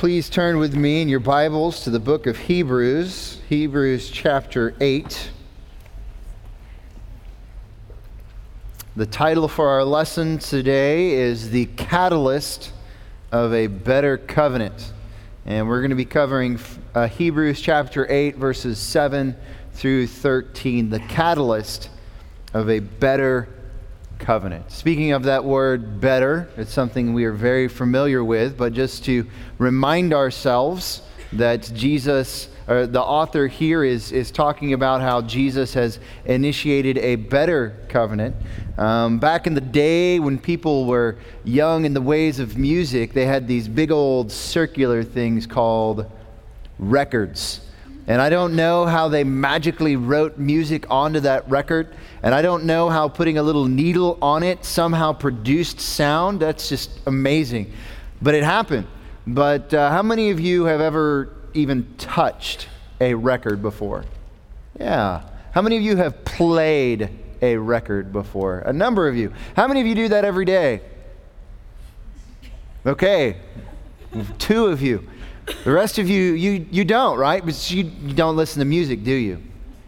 please turn with me in your Bibles to the book of Hebrews, Hebrews chapter 8. The title for our lesson today is The Catalyst of a Better Covenant. And we're going to be covering Hebrews chapter 8, verses 7 through 13. The catalyst of a better covenant. Speaking of that word better, it's something we are very familiar with, but just to remind ourselves that Jesus, or the author here is talking about how Jesus has initiated a better covenant. Back in the day when people were young in the ways of music, they had these big old circular things called records. And I don't know how they magically wrote music onto that record. And I don't know how putting a little needle on it somehow produced sound. That's just amazing. But it happened. But how many of you have ever even touched a record before? Yeah. How many of you have played a record before? A number of you. How many of you do that every day? Okay. 2 of you. The rest of you, you don't, right? But you don't listen to music, do you?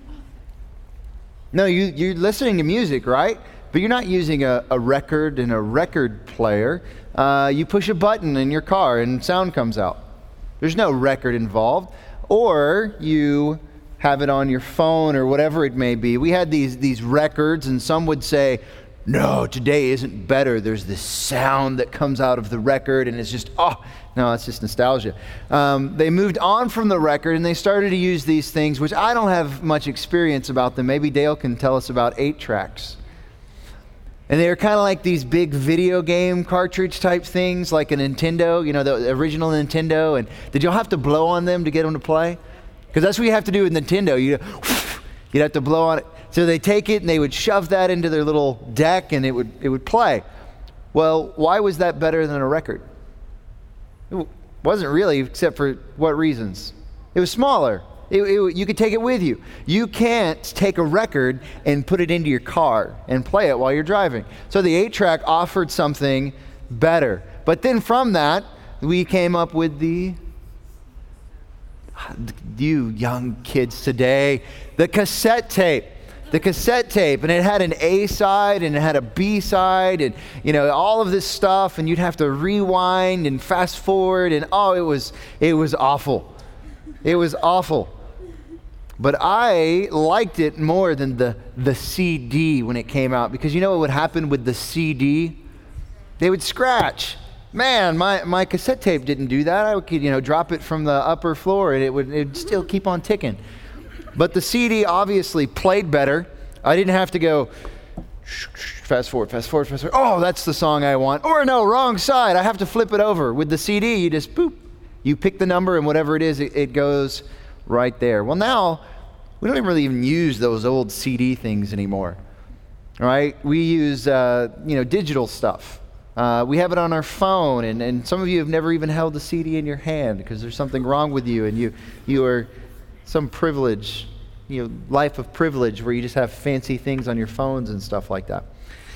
No, you're listening to music, right? But you're not using a record and a record player. You push a button in your car and sound comes out. There's no record involved. Or you have it on your phone or whatever it may be. We had these records, and some would say, no, today isn't better. There's this sound that comes out of the record, and it's just, no, it's just nostalgia. They moved on from the record, and they started to use these things, which I don't have much experience about them. Maybe Dale can tell us about 8-tracks. And they were kind of like these big video game cartridge type things, like a Nintendo, the original Nintendo. And did y'all have to blow on them to get them to play? Because that's what you have to do with Nintendo. You'd have to blow on it. So they take it and they would shove that into their little deck and it would play. Well, why was that better than a record? It wasn't really, except for what reasons? It was smaller. You could take it with you. You can't take a record and put it into your car and play it while you're driving. So the 8-track offered something better. But then from that, we came up with you young kids today, the cassette tape. The cassette tape, and it had an A side and it had a B side and all of this stuff, and you'd have to rewind and fast forward, and it was awful. It was awful. But I liked it more than the CD when it came out, because you know what would happen with the CD? They would scratch. Man, my cassette tape didn't do that. I could drop it from the upper floor and it would still keep on ticking. But the CD obviously played better. I didn't have to go fast forward. Oh, that's the song I want. Or no, wrong side. I have to flip it over. With the CD, you just boop. You pick the number and whatever it is, it goes right there. Well, now we don't really even use those old CD things anymore. Right? We use digital stuff. We have it on our phone, and some of you have never even held a CD in your hand because there's something wrong with you, and you are some privilege, life of privilege where you just have fancy things on your phones and stuff like that.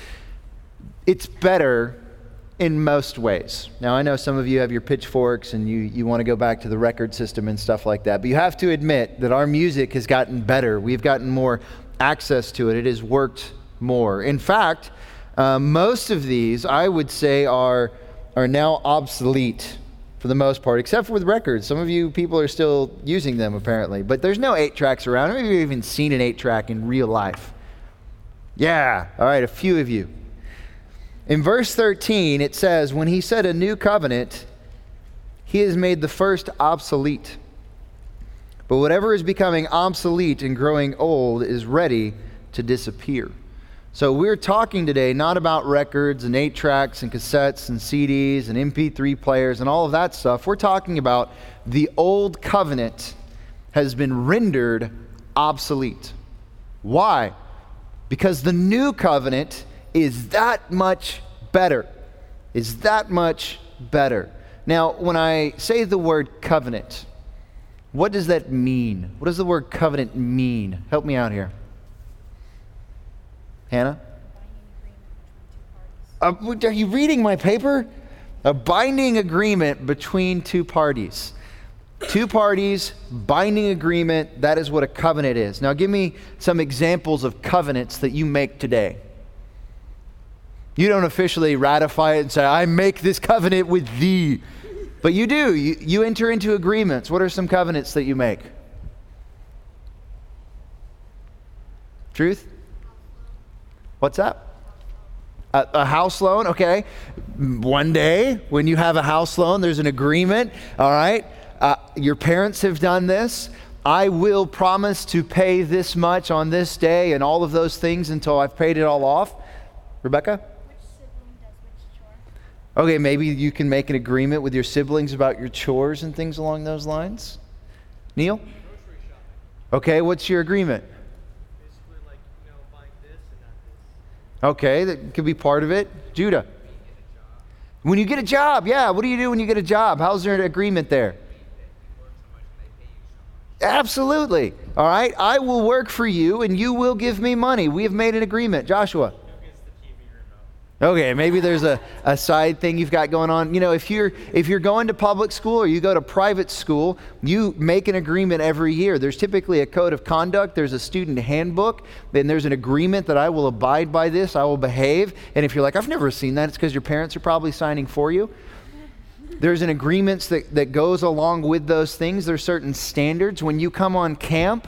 It's better in most ways. Now, I know some of you have your pitchforks and you want to go back to the record system and stuff like that, but you have to admit that our music has gotten better. We've gotten more access to it. It has worked more. In fact, most of these, I would say, are now obsolete for the most part, except for with records. Some of you people are still using them, apparently. But there's no 8-tracks around. Have you even seen an 8-track in real life? Yeah. All right, a few of you. In verse 13, it says, when he said a new covenant, he has made the first obsolete. But whatever is becoming obsolete and growing old is ready to disappear. So we're talking today not about records and 8-tracks and cassettes and CDs and MP3 players and all of that stuff. We're talking about the old covenant has been rendered obsolete. Why? Because the new covenant is that much better. Is that much better. Now, when I say the word covenant, what does that mean? What does the word covenant mean? Help me out here. Hannah? Are you reading my paper? A binding agreement between two parties. Two parties, binding agreement, that is what a covenant is. Now give me some examples of covenants that you make today. You don't officially ratify it and say, I make this covenant with thee. But you do. You enter into agreements. What are some covenants that you make? Truth? What's that? A house loan, okay. One day, when you have a house loan, there's an agreement, all right. Your parents have done this. I will promise to pay this much on this day and all of those things until I've paid it all off. Rebecca? Which sibling does which chore? Okay, maybe you can make an agreement with your siblings about your chores and things along those lines. Neil? Grocery shopping. Okay, what's your agreement? Basically like, buying this and not this. Okay, that could be part of it. Judah? When you get a job, yeah. What do you do when you get a job? How's there an agreement there? Absolutely. All right. I will work for you and you will give me money. We have made an agreement. Joshua? Who gets the TV remote? Okay, maybe there's a side thing you've got going on. If you're going to public school or you go to private school, you make an agreement every year. There's typically a code of conduct. There's a student handbook. Then there's an agreement that I will abide by this. I will behave. And if you're like, I've never seen that, it's because your parents are probably signing for you. There's an agreement that goes along with those things. There's certain standards. When you come on camp,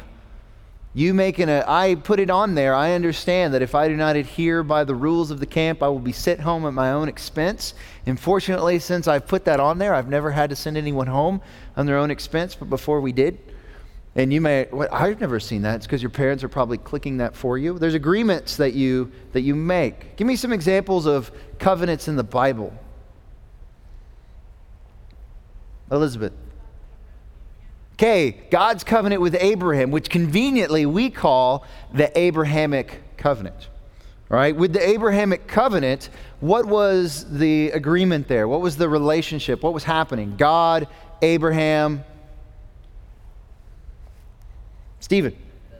I put it on there. I understand that if I do not adhere by the rules of the camp, I will be sent home at my own expense. And fortunately, since I've put that on there, I've never had to send anyone home on their own expense, but before we did. And you may, I've never seen that. It's because your parents are probably clicking that for you. There's agreements that you make. Give me some examples of covenants in the Bible. Elizabeth. Okay, God's covenant with Abraham, which conveniently we call the Abrahamic covenant. All right, with the Abrahamic covenant, what was the agreement there? What was the relationship? What was happening? God, Abraham, Stephen.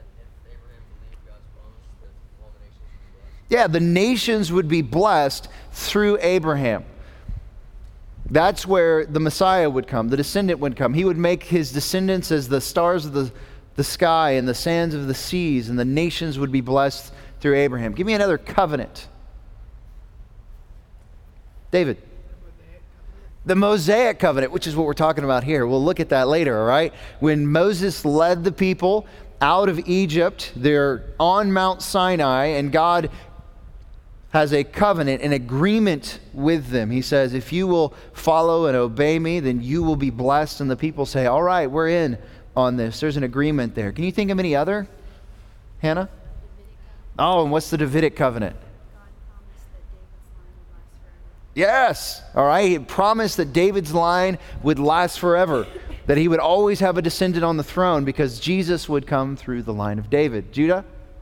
Yeah, the nations would be blessed through Abraham. That's where the Messiah would come, the descendant would come. He would make his descendants as the stars of the sky and the sands of the seas, and the nations would be blessed through Abraham. Give me another covenant. David. The Mosaic covenant, which is what we're talking about here. We'll look at that later, all right? When Moses led the people out of Egypt, they're on Mount Sinai, and God has a covenant, an agreement with them. He says, if you will follow and obey me, then you will be blessed. And the people say, all right, we're in on this. There's an agreement there. Can you think of any other? Hannah? Oh, and what's the Davidic covenant? Yes. All right. He promised that David's line would last forever, that he would always have a descendant on the throne because Jesus would come through the line of David. Judah?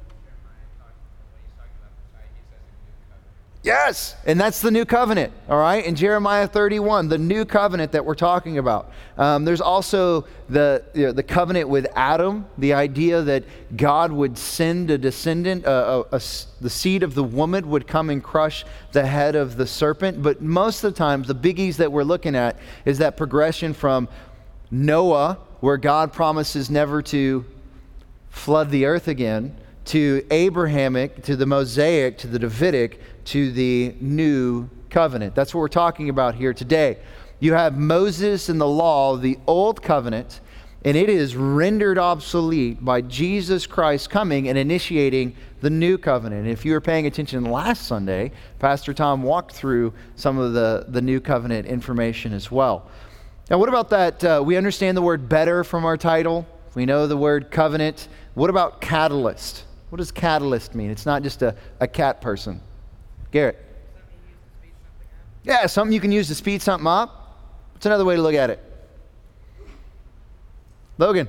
Yes, and that's the new covenant, all right? In Jeremiah 31, the new covenant that we're talking about. There's also the covenant with Adam, the idea that God would send a descendant, the seed of the woman would come and crush the head of the serpent. But most of the times, the biggies that we're looking at is that progression from Noah, where God promises never to flood the earth again, to Abrahamic, to the Mosaic, to the Davidic, to the new covenant. That's what we're talking about here today. You have Moses and the law, the old covenant, and it is rendered obsolete by Jesus Christ coming and initiating the new covenant. If you were paying attention last Sunday, Pastor Tom walked through some of the new covenant information as well. Now, what about that? We understand the word better from our title. We know the word covenant. What about catalyst? What does catalyst mean? It's not just a cat person. Garrett. Yeah, something you can use to speed something up. What's another way to look at it? Logan.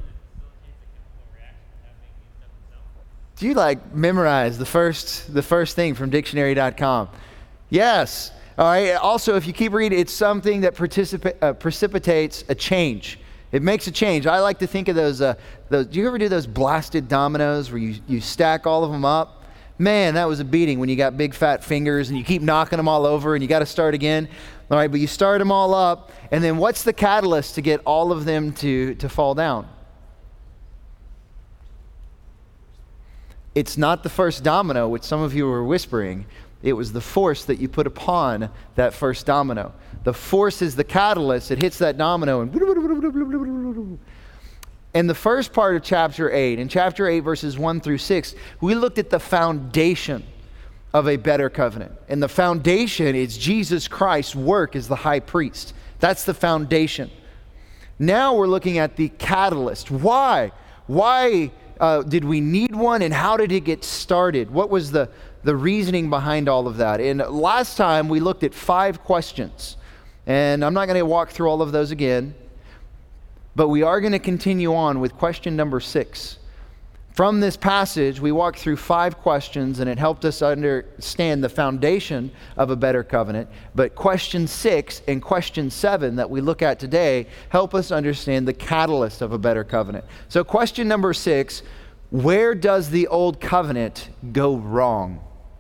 Do you memorize the first thing from dictionary.com? Yes. All right. Also, if you keep reading, it's something that precipitates a change. It makes a change. I like to think of those. Do you ever do those blasted dominoes where you stack all of them up? Man, that was a beating when you got big fat fingers and you keep knocking them all over and you got to start again. All right, but you start them all up, and then what's the catalyst to get all of them to fall down? It's not the first domino, which some of you were whispering. It was the force that you put upon that first domino. The force is the catalyst. It hits that domino and in the first part of chapter 8, in chapter 8 verses 1 through 6, we looked at the foundation of a better covenant. And the foundation is Jesus Christ's work as the high priest. That's the foundation. Now we're looking at the catalyst. Why? Why did we need one, and how did it get started? What was the reasoning behind all of that? And last time we looked at 5 questions. And I'm not going to walk through all of those again. But we are going to continue on with question number 6. From this passage, we walked through 5 questions, and it helped us understand the foundation of a better covenant. But question 6 and question 7 that we look at today help us understand the catalyst of a better covenant. So question number 6, where does the old covenant go wrong?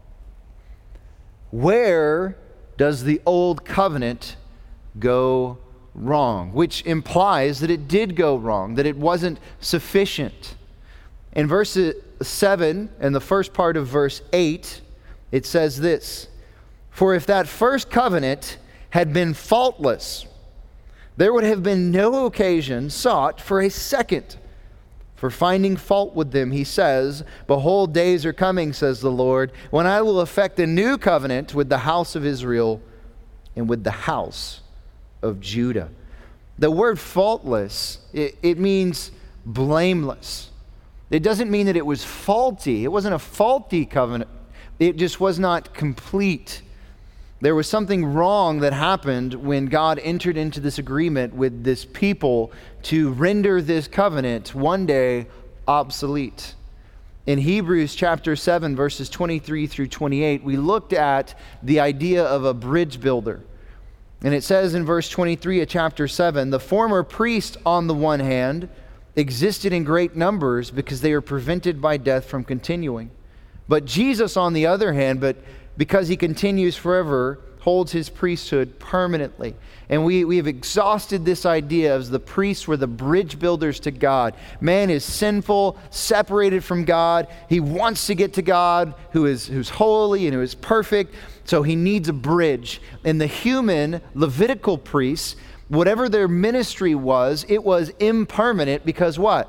Where does the old covenant go wrong? Which implies that it did go wrong, that it wasn't sufficient. In verse 7 and the first part of verse 8, it says this: "For if that first covenant had been faultless, there would have been no occasion sought for a second. For finding fault with them, he says, Behold, days are coming, says the Lord, when I will effect a new covenant with the house of Israel and with the house of Judah." The word faultless, it means blameless. It doesn't mean that it was faulty. It wasn't a faulty covenant. It just was not complete. There was something wrong that happened when God entered into this agreement with this people to render this covenant one day obsolete. In Hebrews chapter 7, verses 23 through 28, we looked at the idea of a bridge builder. And it says in verse 23 of chapter 7, "The former priests, on the one hand, existed in great numbers because they were prevented by death from continuing. But Jesus, on the other hand, because he continues forever, holds his priesthood permanently." And we have exhausted this idea as the priests were the bridge builders to God. Man is sinful, separated from God. He wants to get to God, who's holy and who is perfect. So he needs a bridge. And the human Levitical priests, whatever their ministry was, it was impermanent because what?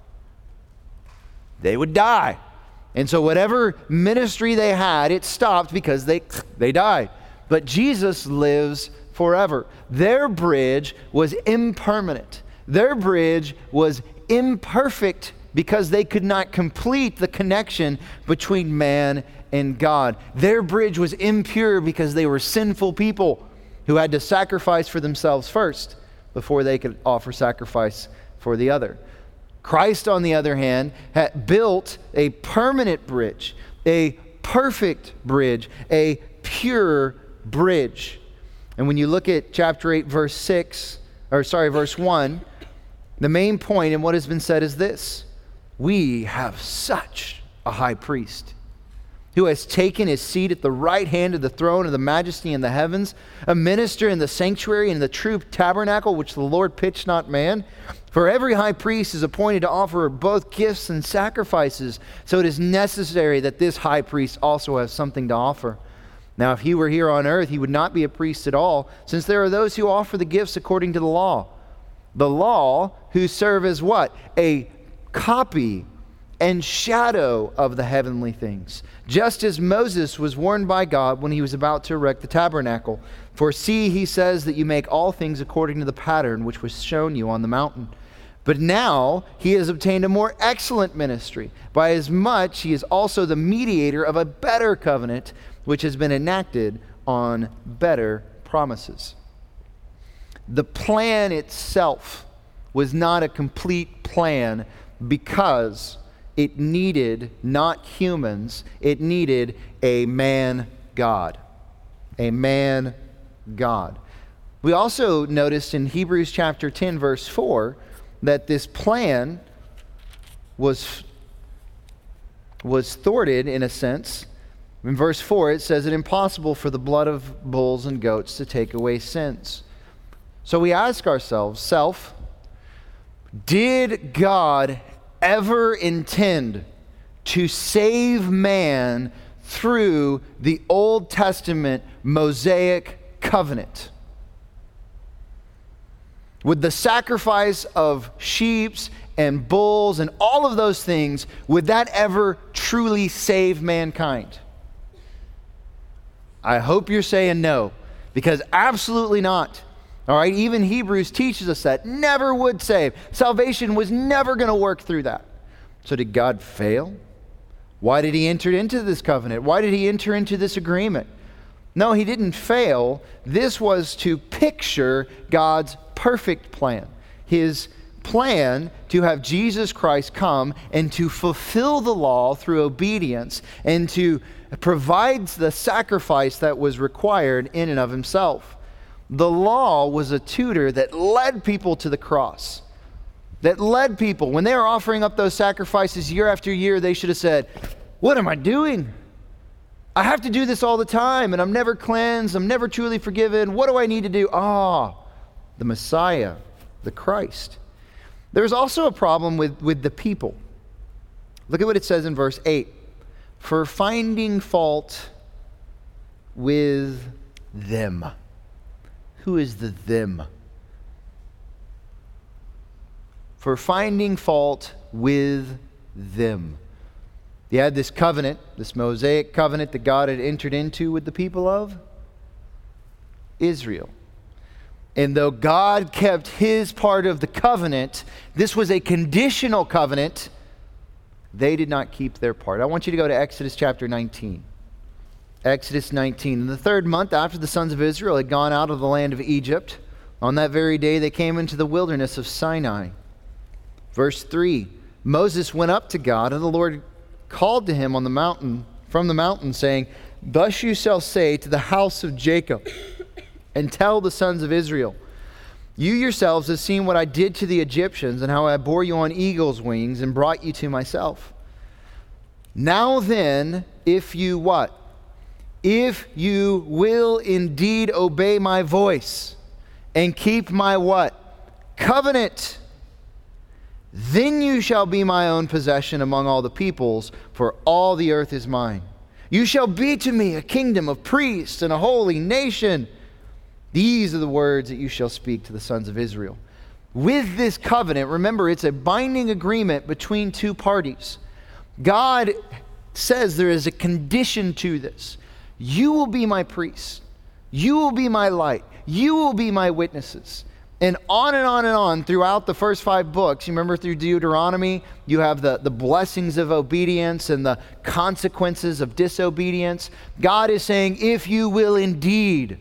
They would die. And so whatever ministry they had, it stopped because they died. But Jesus lives forever. Their bridge was impermanent. Their bridge was imperfect because they could not complete the connection between man and God. Their bridge was impure because they were sinful people who had to sacrifice for themselves first before they could offer sacrifice for the other. Christ, on the other hand, had built a permanent bridge, a perfect bridge, a pure bridge. And when you look at chapter 8, verse 1, the main point in what has been said is this: we have such a high priest who has taken his seat at the right hand of the throne of the majesty in the heavens, a minister in the sanctuary and in the true tabernacle which the Lord pitched, not man. For every high priest is appointed to offer both gifts and sacrifices, so it is necessary that this high priest also has something to offer. Now, if he were here on earth, he would not be a priest at all, since there are those who offer the gifts according to the law. The law, who serve as what? A copy and shadow of the heavenly things. Just as Moses was warned by God when he was about to erect the tabernacle. For see, he says that you make all things according to the pattern which was shown you on the mountain. But now he has obtained a more excellent ministry, by as much he is also the mediator of a better covenant, which has been enacted on better promises. The plan itself was not a complete plan because it needed not humans, it needed a man God. A man God. We also noticed in Hebrews chapter 10, verse 4, that this plan was was thwarted in a sense. In verse 4, it says it impossible for the blood of bulls and goats to take away sins. So we ask ourselves, did God ever intend to save man through the Old Testament Mosaic covenant? Would the sacrifice of sheep and bulls and all of those things, would that ever truly save mankind? I hope you're saying no, because absolutely not. All right, even Hebrews teaches us that never would save. Salvation was never going to work through that. So did God fail? Why did he enter into this covenant? Why did he enter into this agreement? No, he didn't fail. This was to picture God's perfect plan. His plan to have Jesus Christ come and to fulfill the law through obedience and to provide the sacrifice that was required in and of himself. The law was a tutor that led people to the cross. That led people, when they were offering up those sacrifices year after year, they should have said, what am I doing? I have to do this all the time, and I'm never cleansed, I'm never truly forgiven. What do I need to do? The Messiah, the Christ. There's also a problem with the people. Look at what it says in verse 8. For finding fault with them. Who is the them? For finding fault with them. You had this covenant, this Mosaic covenant that God had entered into with the people of Israel. And though God kept his part of the covenant, this was a conditional covenant. They did not keep their part. I want you to go to Exodus chapter 19. Exodus 19. In the 3rd month after the sons of Israel had gone out of the land of Egypt, on that very day they came into the wilderness of Sinai. Verse 3, Moses went up to God, and the Lord called to him on the mountain, from the mountain, saying, Thus you shall say to the house of Jacob, and tell the sons of Israel, You yourselves have seen what I did to the Egyptians, and how I bore you on eagle's wings, and brought you to myself. Now then, if you what? If you will indeed obey my voice, and keep my what? Covenant. Then you shall be my own possession among all the peoples, for all the earth is mine. You shall be to me a kingdom of priests and a holy nation. These are the words that you shall speak to the sons of Israel. With this covenant, remember, it's a binding agreement between two parties. God says there is a condition to this. You will be my priests. You will be my light. You will be my witnesses. And on and on and on throughout the first 5 books. You remember through Deuteronomy, you have the blessings of obedience and the consequences of disobedience. God is saying, if you will indeed.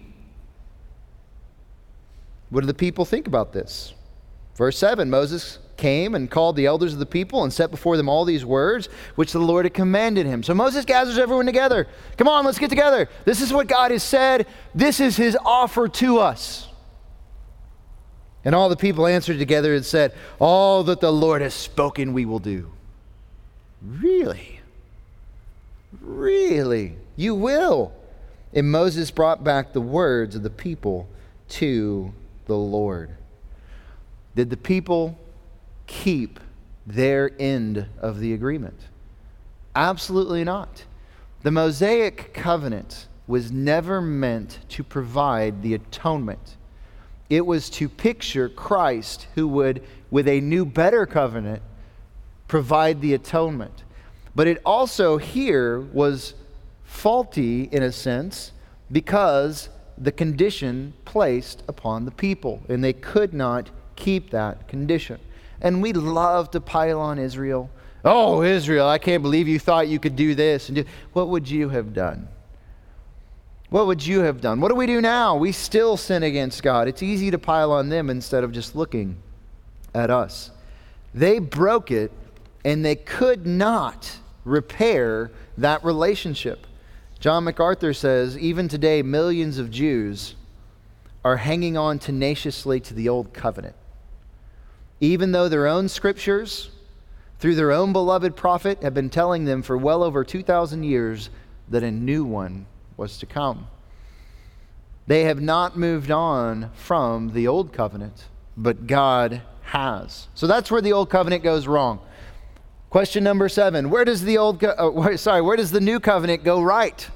What do the people think about this? Verse 7, Moses came and called the elders of the people and set before them all these words which the Lord had commanded him. So Moses gathers everyone together. Come on, let's get together. This is what God has said. This is his offer to us. And all the people answered together and said, All that the Lord has spoken we will do. Really? Really? You will? And Moses brought back the words of the people to the Lord. Did the people keep their end of the agreement? Absolutely not. The Mosaic covenant was never meant to provide the atonement. It was to picture Christ who would, with a new, better covenant, provide the atonement. But it also here was faulty in a sense because the condition placed upon the people, and they could not keep that condition. And we love to pile on Israel. Oh, Israel, I can't believe you thought you could do this. And what would you have done? What would you have done? What do we do now? We still sin against God. It's easy to pile on them instead of just looking at us. They broke it, and they could not repair that relationship. John MacArthur says, even today, millions of Jews are hanging on tenaciously to the old covenant. Even though their own scriptures, through their own beloved prophet, have been telling them for well over 2,000 years that a new one was to come. They have not moved on from the old covenant, but God has. So that's where the old covenant goes wrong. Question number 7, where does the new covenant go right?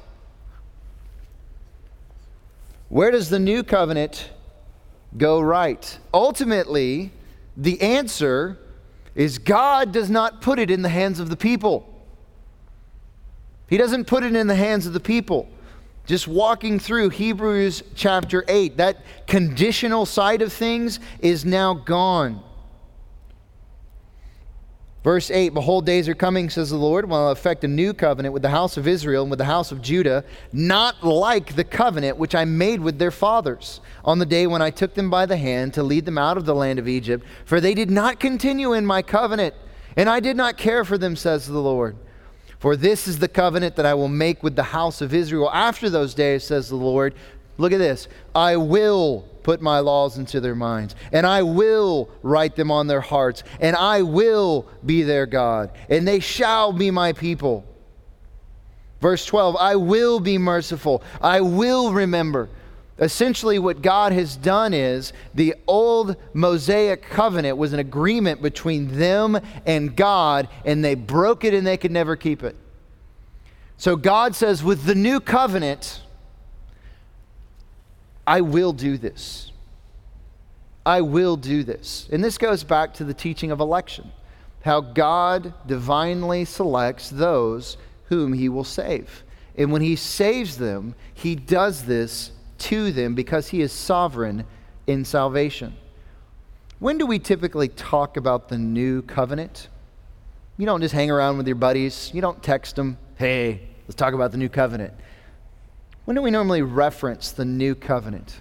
Where does the new covenant go right? Ultimately, the answer is God does not put it in the hands of the people. He doesn't put it in the hands of the people. Just walking through Hebrews chapter 8, that conditional side of things is now gone. Verse 8, behold, days are coming, says the Lord, when I'll effect a new covenant with the house of Israel and with the house of Judah, not like the covenant which I made with their fathers on the day when I took them by the hand to lead them out of the land of Egypt. For they did not continue in my covenant, and I did not care for them, says the Lord. For this is the covenant that I will make with the house of Israel after those days, says the Lord. Look at this. I will put my laws into their minds, and I will write them on their hearts, and I will be their God, and they shall be my people. Verse 12, I will be merciful. I will remember. Essentially what God has done is the old Mosaic covenant was an agreement between them and God, and they broke it and they could never keep it. So God says, with the new covenant, I will do this. I will do this. And this goes back to the teaching of election, how God divinely selects those whom he will save. And when he saves them, he does this to them because he is sovereign in salvation. When do we typically talk about the new covenant? You don't just hang around with your buddies. You don't text them, hey, let's talk about the new covenant. When do we normally reference the new covenant?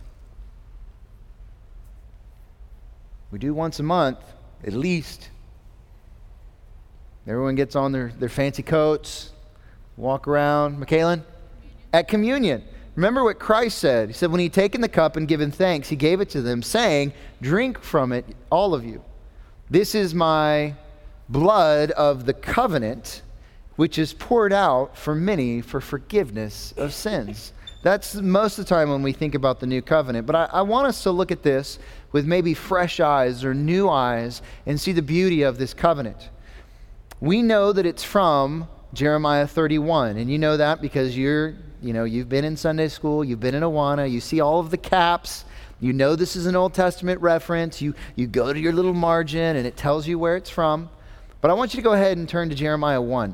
We do once a month, at least. Everyone gets on their fancy coats, walk around. McKaylin? At communion. Remember what Christ said. He said, when he'd taken the cup and given thanks, he gave it to them, saying, drink from it, all of you. This is my blood of the covenant, which is poured out for many for forgiveness of sins. That's most of the time when we think about the new covenant. But I want us to look at this with maybe fresh eyes or new eyes and see the beauty of this covenant. We know that it's from Jeremiah 31. And you know that because you've been in Sunday school, you've been in Awana, you see all of the caps. You know this is an Old Testament reference. You go to your little margin and it tells you where it's from. But I want you to go ahead and turn to Jeremiah 1.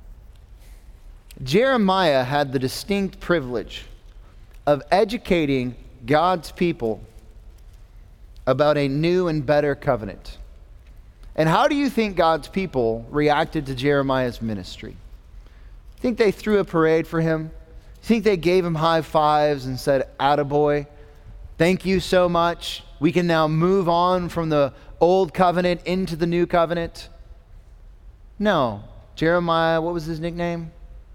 Jeremiah had the distinct privilege of educating God's people about a new and better covenant. And how do you think God's people reacted to Jeremiah's ministry? Think they threw a parade for him? Think they gave him high fives and said, attaboy, thank you so much. We can now move on from the old covenant into the new covenant? No. Jeremiah, what was his nickname?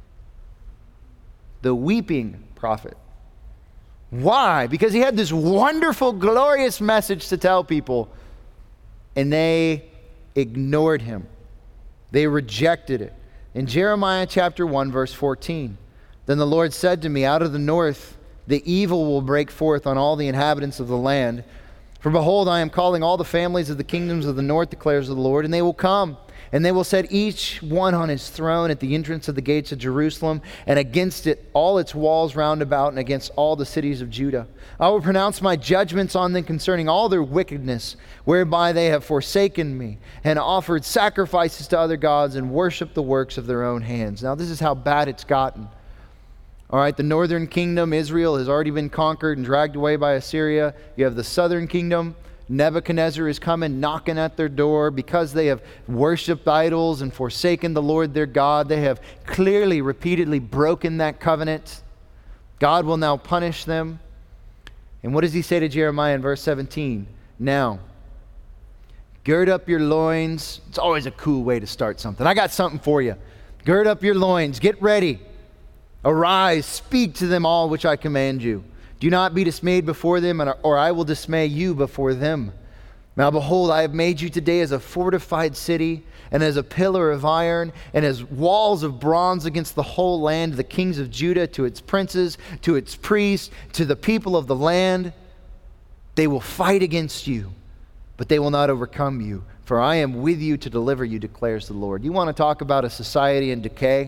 The weeping prophet. Why? Because he had this wonderful, glorious message to tell people, and they ignored him. They rejected it. In Jeremiah chapter 1, verse 14, then the Lord said to me, out of the north, the evil will break forth on all the inhabitants of the land. For behold, I am calling all the families of the kingdoms of the north, declares the Lord, and they will come. And they will set each one on his throne at the entrance of the gates of Jerusalem, and against it all its walls round about, and against all the cities of Judah. I will pronounce my judgments on them concerning all their wickedness, whereby they have forsaken me, and offered sacrifices to other gods, and worshipped the works of their own hands. Now this is how bad it's gotten. All right, the northern kingdom, Israel, has already been conquered and dragged away by Assyria. You have the southern kingdom. Nebuchadnezzar is coming, knocking at their door because they have worshipped idols and forsaken the Lord their God. They have clearly, repeatedly broken that covenant. God will now punish them. And what does he say to Jeremiah in verse 17? Now, gird up your loins. It's always a cool way to start something. I got something for you. Gird up your loins. Get ready. Arise, speak to them all which I command you. Do not be dismayed before them, or I will dismay you before them. Now behold, I have made you today as a fortified city, and as a pillar of iron, and as walls of bronze against the whole land, the kings of Judah, to its princes, to its priests, to the people of the land. They will fight against you, but they will not overcome you, for I am with you to deliver you, declares the Lord. You want to talk about a society in decay?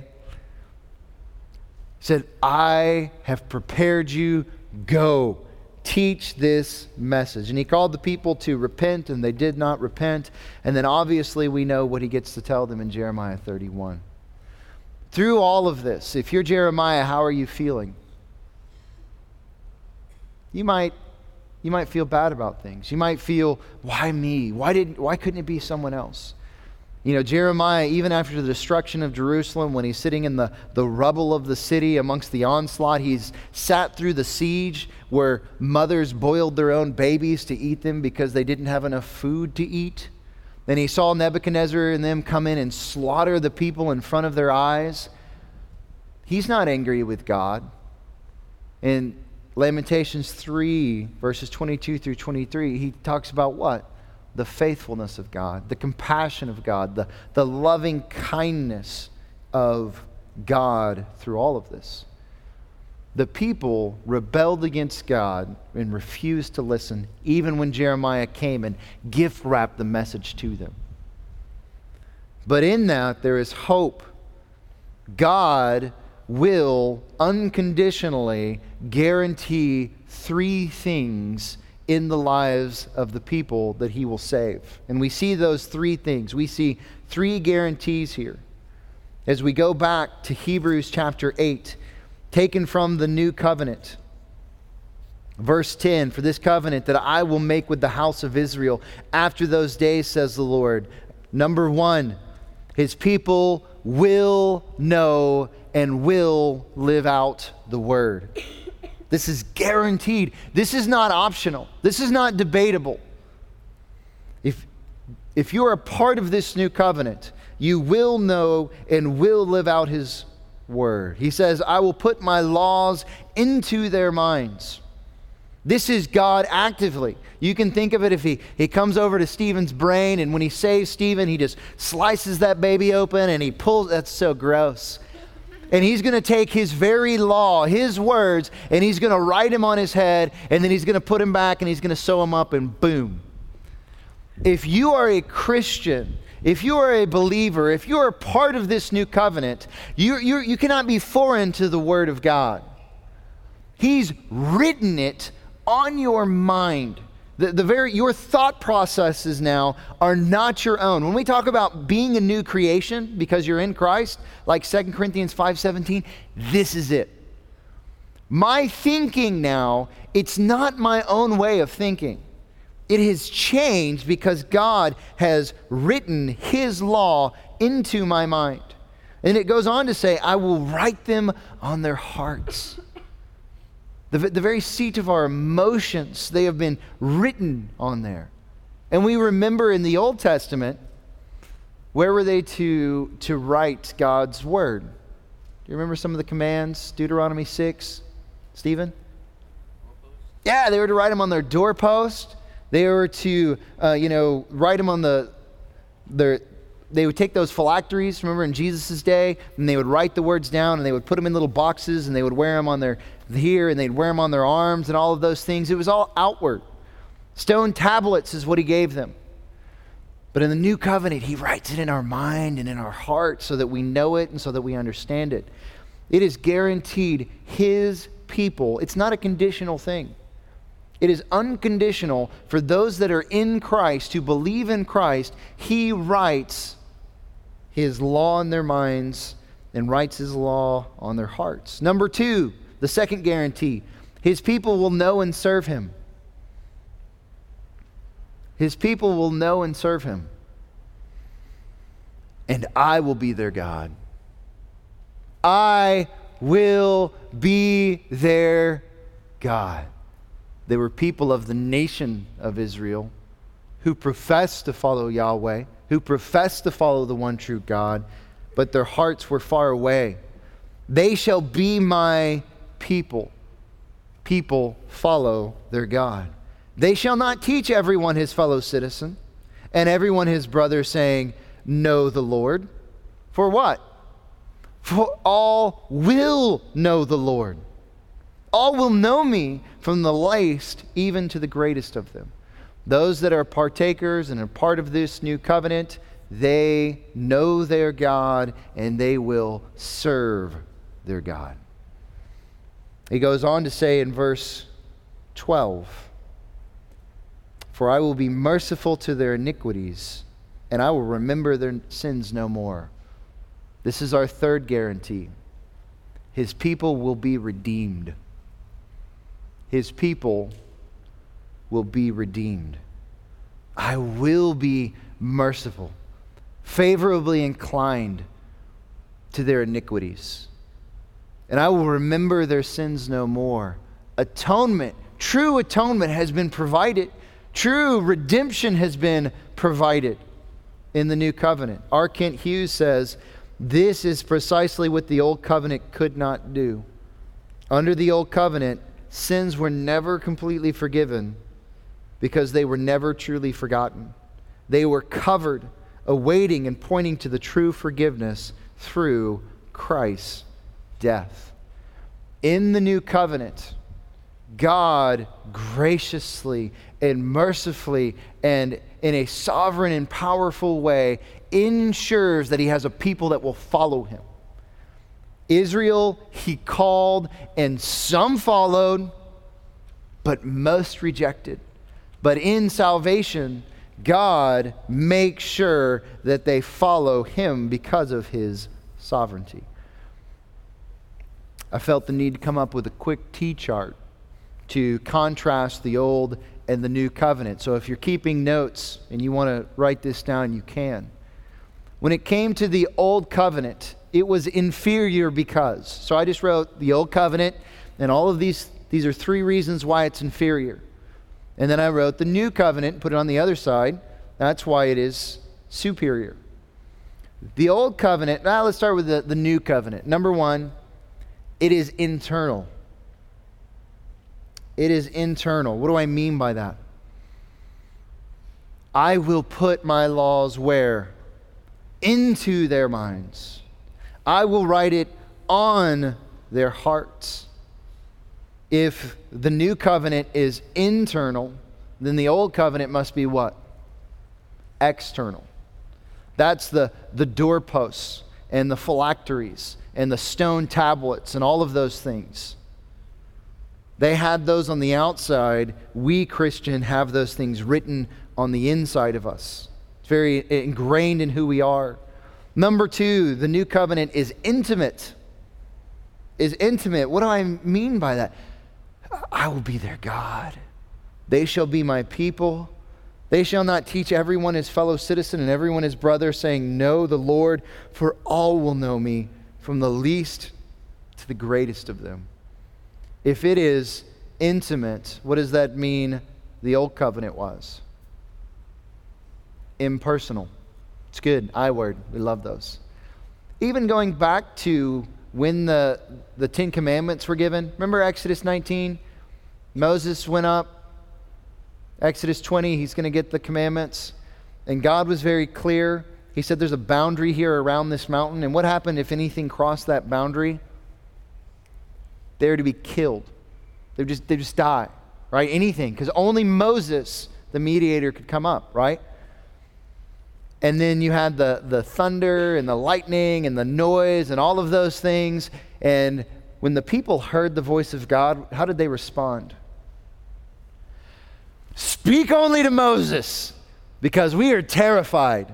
He said, I have prepared you, go. Teach this message. And he called the people to repent, and they did not repent. And then obviously we know what he gets to tell them in Jeremiah 31. Through all of this, if you're Jeremiah, how are you feeling? You might feel bad about things. You might feel, why me? Why couldn't it be someone else? You know, Jeremiah, even after the destruction of Jerusalem, when he's sitting in the rubble of the city amongst the onslaught, he's sat through the siege where mothers boiled their own babies to eat them because they didn't have enough food to eat. Then he saw Nebuchadnezzar and them come in and slaughter the people in front of their eyes. He's not angry with God. In Lamentations 3, verses 22 through 23, he talks about what? The faithfulness of God, the compassion of God, the loving kindness of God through all of this. The people rebelled against God and refused to listen, even when Jeremiah came and gift wrapped the message to them. But in that, there is hope. God will unconditionally guarantee 3 things in the lives of the people that he will save. And we see those 3 things. We see 3 guarantees here. As we go back to Hebrews chapter 8, taken from the New Covenant. Verse 10, for this covenant that I will make with the house of Israel after those days, says the Lord. Number 1, his people will know and will live out the word. This is guaranteed. This is not optional. This is not debatable. If you are a part of this new covenant, you will know and will live out his word. He says, I will put my laws into their minds. This is God actively. You can think of it if he comes over to Stephen's brain, and when he saves Stephen, he just slices that baby open and he pulls. That's so gross. And he's going to take his very law, his words, and he's going to write him on his head, and then he's going to put him back, and he's going to sew him up, and boom. If you are a Christian, if you are a believer, if you are part of this new covenant, you cannot be foreign to the Word of God. He's written it on your mind. Your thought processes now are not your own. When we talk about being a new creation because you're in Christ, like 2 Corinthians 5:17, this is it. My thinking now, it's not my own way of thinking. It has changed because God has written his law into my mind. And it goes on to say, I will write them on their hearts. The very seat of our emotions, they have been written on there. And we remember in the Old Testament, where were they to write God's word? Do you remember some of the commands? Deuteronomy 6, Stephen? Yeah, they were to write them on their doorpost. They were to, write them on they would take those phylacteries, remember in Jesus' day, and they would write the words down, and they would put them in little boxes, and they would wear them on their here, and they'd wear them on their arms, and all of those things. It was all outward. Stone tablets is what he gave them. But in the new covenant, he writes it in our mind and in our heart so that we know it and so that we understand it. It is guaranteed his people. It's not a conditional thing. It is unconditional for those that are in Christ, who believe in Christ. He writes his law in their minds and writes his law on their hearts. Number 2, the second guarantee, his people will know and serve him. His people will know and serve him. And I will be their God. I will be their God. They were people of the nation of Israel who professed to follow Yahweh, who professed to follow the one true God, but their hearts were far away. They shall be my people. People follow their God. They shall not teach everyone his fellow citizen, and everyone his brother, saying, know the Lord. For what? For all will know the Lord. All will know me, from the least even to the greatest of them. Those that are partakers and are part of this new covenant, they know their God and they will serve their God. He goes on to say in verse 12, for I will be merciful to their iniquities, and I will remember their sins no more. This is our third guarantee. His people will be redeemed. His people will be redeemed. I will be merciful, favorably inclined to their iniquities, and I will remember their sins no more. Atonement, true atonement has been provided. True redemption has been provided in the new covenant. R. Kent Hughes says, this is precisely what the old covenant could not do. Under the old covenant, sins were never completely forgiven because they were never truly forgotten. They were covered, awaiting and pointing to the true forgiveness through Christ's death. In the new covenant, God graciously and mercifully and in a sovereign and powerful way ensures that he has a people that will follow him. Israel he called, and some followed, but most rejected. But in salvation, God makes sure that they follow him because of his sovereignty. I felt the need to come up with a quick T-chart to contrast the old and the new covenant. So if you're keeping notes and you want to write this down, you can. When it came to the old covenant, it was inferior because. So I just wrote the old covenant, and all of these are three reasons why it's inferior. And then I wrote the new covenant and put it on the other side. That's why it is superior. The old covenant, let's start with the new covenant. Number one, it is internal. It is internal. What do I mean by that? I will put my laws where? Into their minds. I will write it on their hearts. If the new covenant is internal, then the old covenant must be what? External. That's the doorposts and the phylacteries and the stone tablets and all of those things. They had those on the outside. We, Christian, have those things written on the inside of us. It's very ingrained in who we are. Number two, the new covenant is intimate. Is intimate. What do I mean by that? I will be their God. They shall be my people. They shall not teach everyone his fellow citizen and everyone his brother, saying, know the Lord, for all will know me, from the least to the greatest of them. If it is intimate, what does that mean the old covenant was? Impersonal. It's good. I word. We love those. Even going back to when the Ten Commandments were given. Remember Exodus 19? Moses went up. Exodus 20, he's going to get the commandments. And God was very clear. He said there's a boundary here around this mountain. And what happened if anything crossed that boundary? They were to be killed. They just die, right? Anything. Because only Moses, the mediator, could come up, right? And then you had the thunder and the lightning and the noise and all of those things. And when the people heard the voice of God, how did they respond? Speak only to Moses, because we are terrified.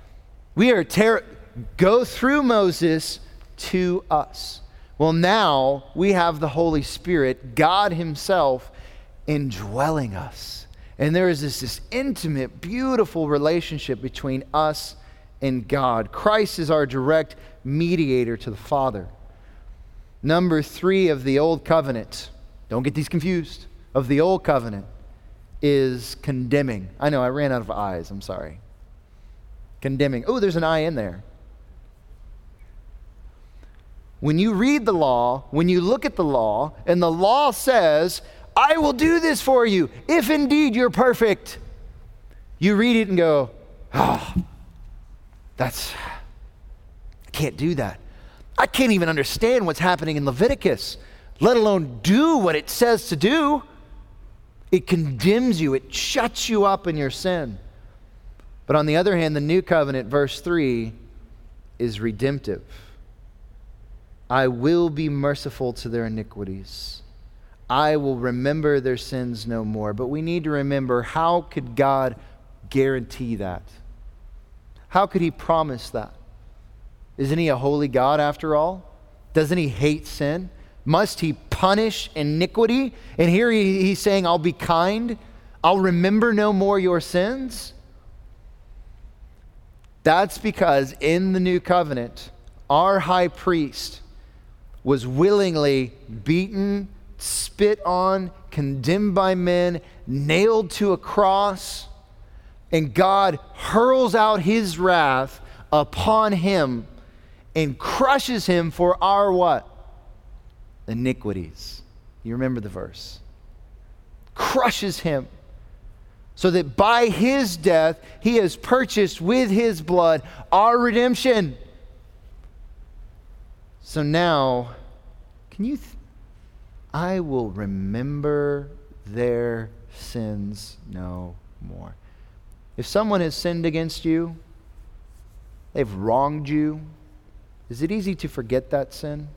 Go through Moses to us. Well, now we have the Holy Spirit, God himself, indwelling us. And there is this intimate, beautiful relationship between us and God. Christ is our direct mediator to the Father. Number three of the Old Covenant, don't get these confused, of the Old Covenant is condemning. I know, I ran out of I's, I'm sorry. Condemning. Oh, there's an I in there. When you read the law, when you look at the law, and the law says, I will do this for you if indeed you're perfect. You read it and go, I can't do that. I can't even understand what's happening in Leviticus, let alone do what it says to do. It condemns you. It shuts you up in your sin. But on the other hand, the new covenant, verse 3, is redemptive. I will be merciful to their iniquities. I will remember their sins no more. But we need to remember, how could God guarantee that? How could he promise that? Isn't he a holy God after all? Doesn't he hate sin? Must he punish iniquity? And here he's saying, I'll be kind. I'll remember no more your sins. That's because in the new covenant, our high priest was willingly beaten, spit on, condemned by men, nailed to a cross, and God hurls out his wrath upon him and crushes him for our what? Iniquities. You remember the verse. Crushes him, so that by his death he has purchased with his blood our redemption. So now, I will remember their sins no more. If someone has sinned against you, they've wronged you, is it easy to forget that sin?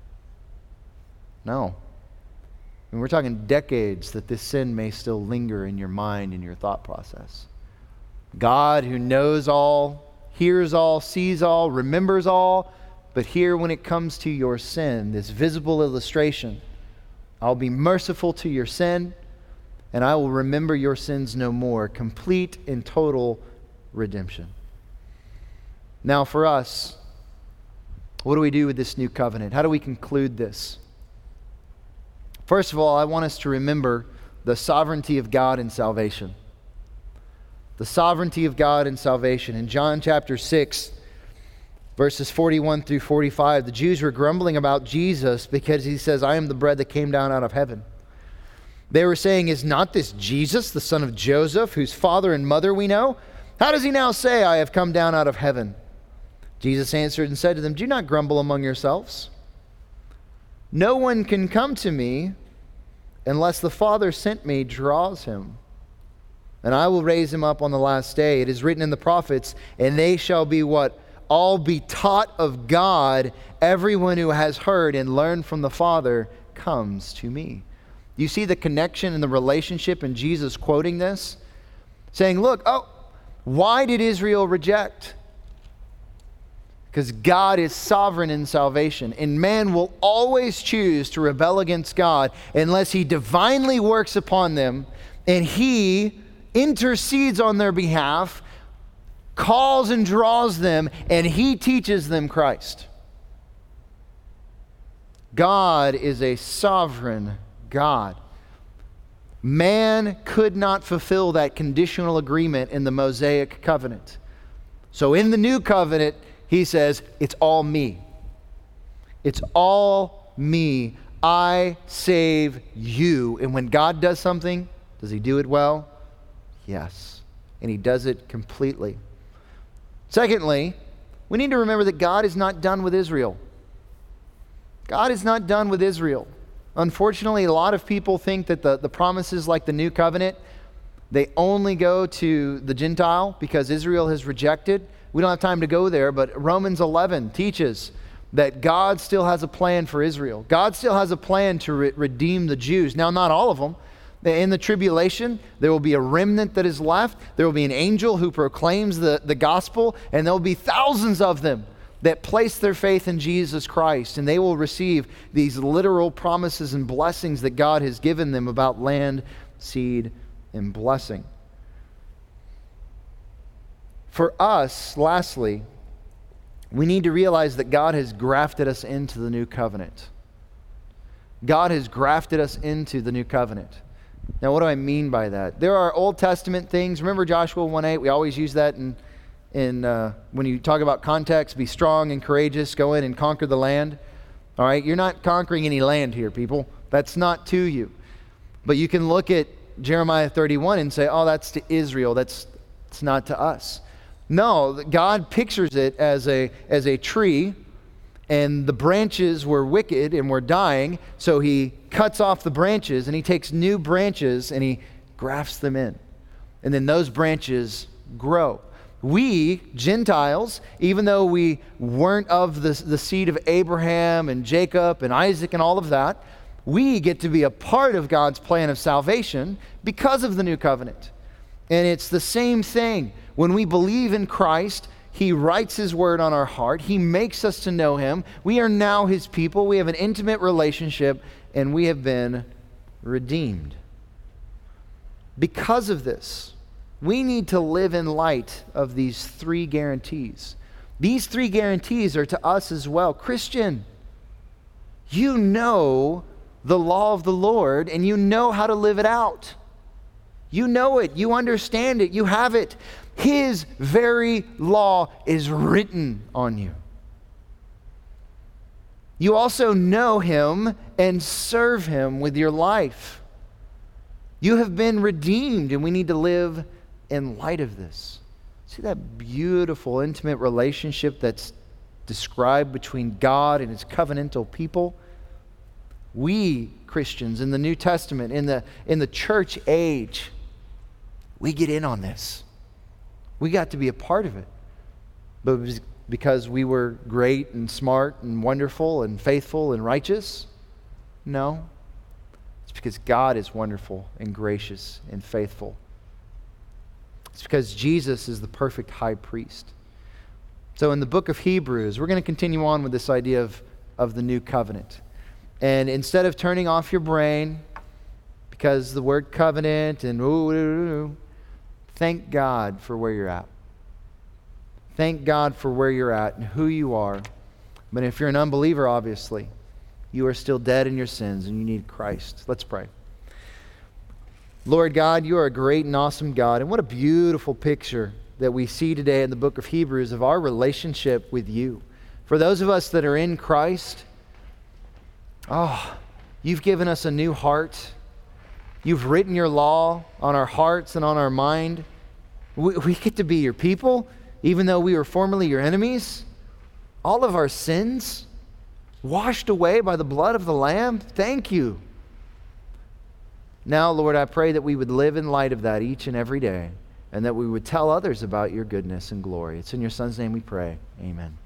No. I mean, we're talking decades that this sin may still linger in your mind and your thought process. God, who knows all, hears all, sees all, remembers all, but here when it comes to your sin, this visible illustration, I'll be merciful to your sin, and I will remember your sins no more. Complete and total redemption. Now for us, what do we do with this new covenant? How do we conclude this? First of all, I want us to remember the sovereignty of God in salvation. The sovereignty of God in salvation. In John chapter 6, verses 41 through 45, the Jews were grumbling about Jesus because he says, I am the bread that came down out of heaven. They were saying, is not this Jesus, the son of Joseph, whose father and mother we know? How does he now say, I have come down out of heaven? Jesus answered and said to them, do not grumble among yourselves. No one can come to me unless the Father sent me draws him. And I will raise him up on the last day. It is written in the prophets, and they shall be what? All be taught of God. Everyone who has heard and learned from the Father comes to me. You see the connection and the relationship in Jesus quoting this? Saying, look, why did Israel reject? Because God is sovereign in salvation, and man will always choose to rebel against God unless he divinely works upon them and he intercedes on their behalf, calls and draws them, and he teaches them Christ. God is a sovereign God. Man could not fulfill that conditional agreement in the Mosaic covenant. So in the new covenant, he says, it's all me. It's all me. I save you. And when God does something, does he do it well? Yes. And he does it completely. Secondly, we need to remember that God is not done with Israel. God is not done with Israel. Unfortunately, a lot of people think that the promises like the new covenant, they only go to the Gentile because Israel has rejected. We don't have time to go there, but Romans 11 teaches that God still has a plan for Israel. God still has a plan to redeem the Jews. Now, not all of them. In the tribulation, there will be a remnant that is left. There will be an angel who proclaims the gospel, and there will be thousands of them that place their faith in Jesus Christ, and they will receive these literal promises and blessings that God has given them about land, seed, and blessing. For us, lastly, we need to realize that God has grafted us into the new covenant. God has grafted us into the new covenant. Now, what do I mean by that? There are Old Testament things. Remember Joshua 1:8? We always use that in when you talk about context. Be strong and courageous. Go in and conquer the land. All right? You're not conquering any land here, people. That's not to you. But you can look at Jeremiah 31 and say, oh, that's to Israel. It's not to us. No, God pictures it as a tree, and the branches were wicked and were dying, so he cuts off the branches, and he takes new branches and he grafts them in. And then those branches grow. We, Gentiles, even though we weren't of the seed of Abraham and Jacob and Isaac and all of that, we get to be a part of God's plan of salvation because of the new covenant. And it's the same thing. When we believe in Christ, he writes his word on our heart. He makes us to know him. We are now his people. We have an intimate relationship, and we have been redeemed. Because of this, we need to live in light of these three guarantees. These three guarantees are to us as well. Christian, you know the law of the Lord, and you know how to live it out. You know it. You understand it. You have it. His very law is written on you. You also know him and serve him with your life. You have been redeemed, and we need to live in light of this. See that beautiful, intimate relationship that's described between God and his covenantal people? We, Christians, in the New Testament, in the church age, we get in on this. We got to be a part of it. But because we were great and smart and wonderful and faithful and righteous? No. It's because God is wonderful and gracious and faithful. It's because Jesus is the perfect high priest. So in the book of Hebrews, we're going to continue on with this idea of the new covenant. And instead of turning off your brain, because the word covenant and thank God for where you're at. Thank God for where you're at and who you are. But if you're an unbeliever, obviously, you are still dead in your sins and you need Christ. Let's pray. Lord God, you are a great and awesome God. And what a beautiful picture that we see today in the book of Hebrews of our relationship with you. For those of us that are in Christ, you've given us a new heart. You've written your law on our hearts and on our mind. We get to be your people, even though we were formerly your enemies. All of our sins washed away by the blood of the Lamb. Thank you. Now, Lord, I pray that we would live in light of that each and every day, and that we would tell others about your goodness and glory. It's in your Son's name we pray. Amen.